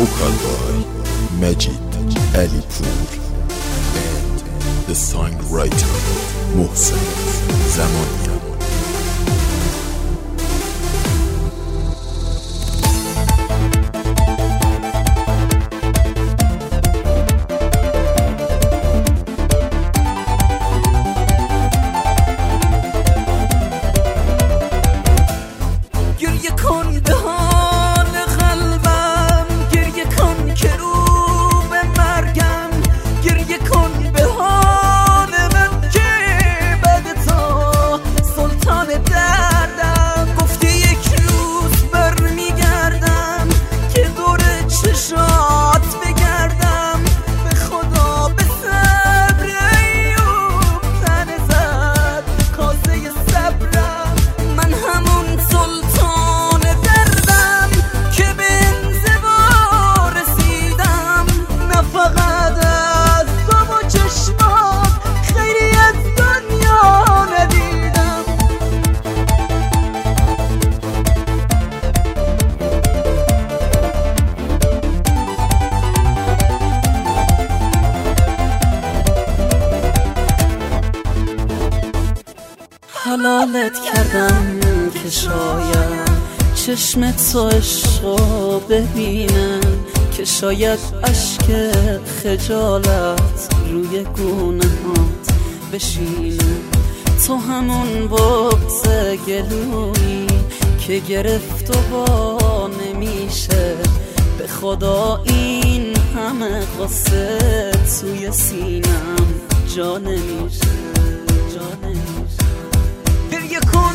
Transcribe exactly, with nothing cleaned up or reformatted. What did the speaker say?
vocal by Majid Alipur and the songwriter Mohsen Zamanian. حلالت کردم که شاید چشمت تو عشقو ببینم، که شاید اشک خجالت روی گونه هات بشینه. تو همون بغض گلویی که گرفت و با نمیشه. به خدا این همه قصه توی سینم جا نمیشه، جا نمیشه. گریه کن